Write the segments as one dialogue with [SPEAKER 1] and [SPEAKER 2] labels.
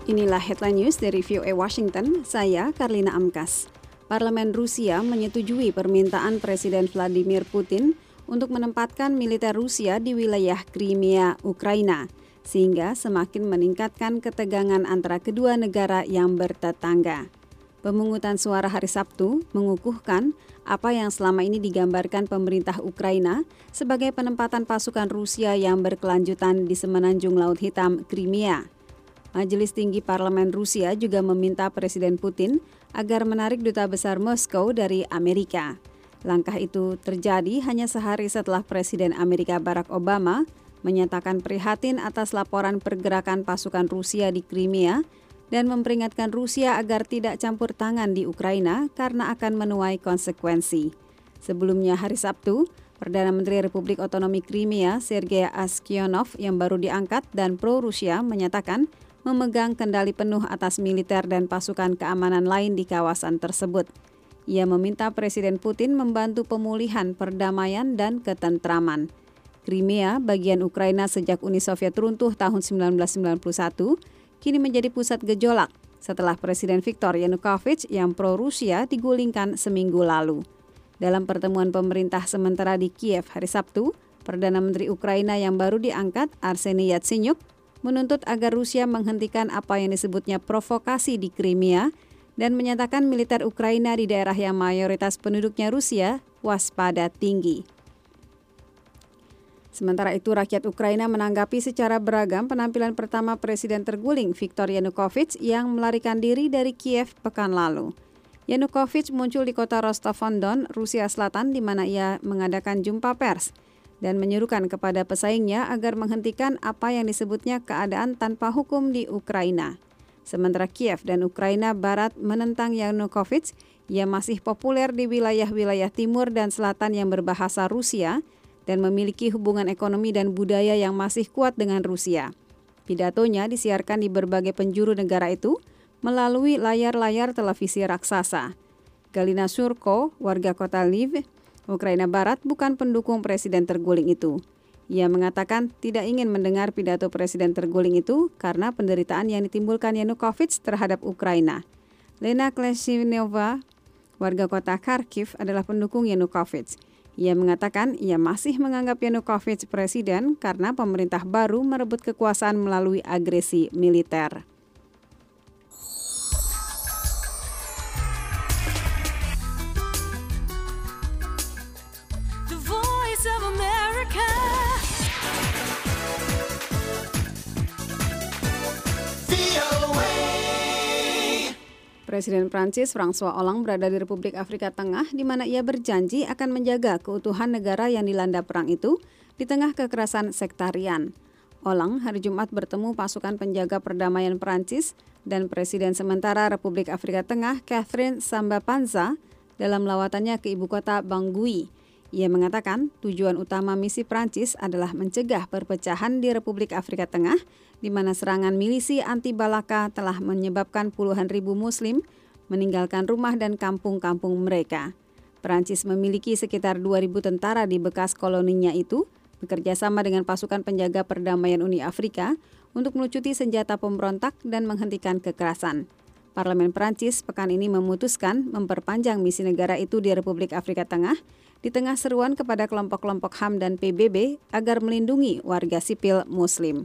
[SPEAKER 1] Inilah headline news dari VOA Washington, saya Karlina Amkas. Parlemen Rusia menyetujui permintaan Presiden Vladimir Putin untuk menempatkan militer Rusia di wilayah Crimea, Ukraina, sehingga semakin meningkatkan ketegangan antara kedua negara yang bertetangga. Pemungutan suara hari Sabtu mengukuhkan apa yang selama ini digambarkan pemerintah Ukraina sebagai penempatan pasukan Rusia yang berkelanjutan di semenanjung Laut Hitam, Crimea. Majelis Tinggi Parlemen Rusia juga meminta Presiden Putin agar menarik Duta Besar Moskow dari Amerika. Langkah itu terjadi hanya sehari setelah Presiden Amerika Barack Obama menyatakan prihatin atas laporan pergerakan pasukan Rusia di Crimea dan memperingatkan Rusia agar tidak campur tangan di Ukraina karena akan menuai konsekuensi. Sebelumnya hari Sabtu, Perdana Menteri Republik Otonomi Crimea, Sergei Aksyonov yang baru diangkat dan pro-Rusia menyatakan memegang kendali penuh atas militer dan pasukan keamanan lain di kawasan tersebut. Ia meminta Presiden Putin membantu pemulihan perdamaian dan ketentraman. Crimea, bagian Ukraina sejak Uni Soviet runtuh tahun 1991, kini menjadi pusat gejolak setelah Presiden Viktor Yanukovych yang pro-Rusia digulingkan seminggu lalu. Dalam pertemuan pemerintah sementara di Kiev hari Sabtu, Perdana Menteri Ukraina yang baru diangkat, Arseniy Yatsenyuk, menuntut agar Rusia menghentikan apa yang disebutnya provokasi di Crimea dan menyatakan militer Ukraina di daerah yang mayoritas penduduknya Rusia waspada tinggi. Sementara itu, rakyat Ukraina menanggapi secara beragam penampilan pertama Presiden terguling Viktor Yanukovych yang melarikan diri dari Kiev pekan lalu. Yanukovych muncul di kota Rostov-on-Don, Rusia Selatan, di mana ia mengadakan jumpa pers dan menyerukan kepada pesaingnya agar menghentikan apa yang disebutnya keadaan tanpa hukum di Ukraina. Sementara Kiev dan Ukraina Barat menentang Yanukovych, ia masih populer di wilayah-wilayah timur dan selatan yang berbahasa Rusia dan memiliki hubungan ekonomi dan budaya yang masih kuat dengan Rusia. Pidatonya disiarkan di berbagai penjuru negara itu melalui layar-layar televisi raksasa. Galina Surko, warga kota Lviv, Ukraina Barat, bukan pendukung presiden terguling itu. Ia mengatakan tidak ingin mendengar pidato presiden terguling itu karena penderitaan yang ditimbulkan Yanukovych terhadap Ukraina. Lena Klesinova, warga kota Kharkiv, adalah pendukung Yanukovych. Ia mengatakan ia masih menganggap Yanukovych presiden karena pemerintah baru merebut kekuasaan melalui agresi militer. Presiden Prancis François Hollande berada di Republik Afrika Tengah di mana ia berjanji akan menjaga keutuhan negara yang dilanda perang itu di tengah kekerasan sektarian. Hollande hari Jumat bertemu pasukan penjaga perdamaian Prancis dan Presiden sementara Republik Afrika Tengah Catherine Samba-Panza dalam lawatannya ke ibu kota Bangui. Ia mengatakan tujuan utama misi Prancis adalah mencegah perpecahan di Republik Afrika Tengah, di mana serangan milisi anti-Balaka telah menyebabkan puluhan ribu Muslim meninggalkan rumah dan kampung-kampung mereka. Prancis memiliki sekitar 2.000 tentara di bekas koloninya itu, bekerja sama dengan pasukan penjaga perdamaian Uni Afrika untuk melucuti senjata pemberontak dan menghentikan kekerasan. Parlemen Prancis pekan ini memutuskan memperpanjang misi negara itu di Republik Afrika Tengah di tengah seruan kepada kelompok-kelompok HAM dan PBB agar melindungi warga sipil Muslim.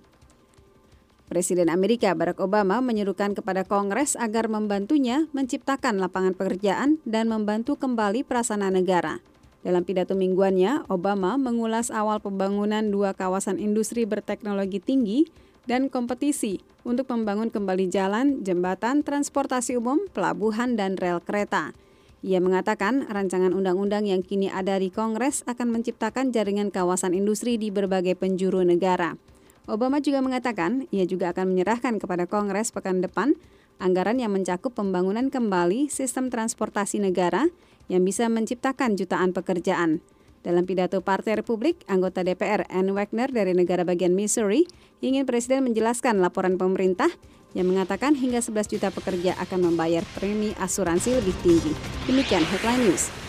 [SPEAKER 1] Presiden Amerika Barack Obama menyerukan kepada Kongres agar membantunya menciptakan lapangan pekerjaan dan membantu kembali prasana negara. Dalam pidato mingguannya, Obama mengulas awal pembangunan 2 kawasan industri berteknologi tinggi dan kompetisi untuk membangun kembali jalan, jembatan, transportasi umum, pelabuhan, dan rel kereta. Ia mengatakan rancangan undang-undang yang kini ada di Kongres akan menciptakan jaringan kawasan industri di berbagai penjuru negara. Obama juga mengatakan ia juga akan menyerahkan kepada Kongres pekan depan anggaran yang mencakup pembangunan kembali sistem transportasi negara yang bisa menciptakan jutaan pekerjaan. Dalam pidato Partai Republik, anggota DPR Ann Wagner dari negara bagian Missouri ingin Presiden menjelaskan laporan pemerintah yang mengatakan hingga 11 juta pekerja akan membayar premi asuransi lebih tinggi. Demikian Headline News.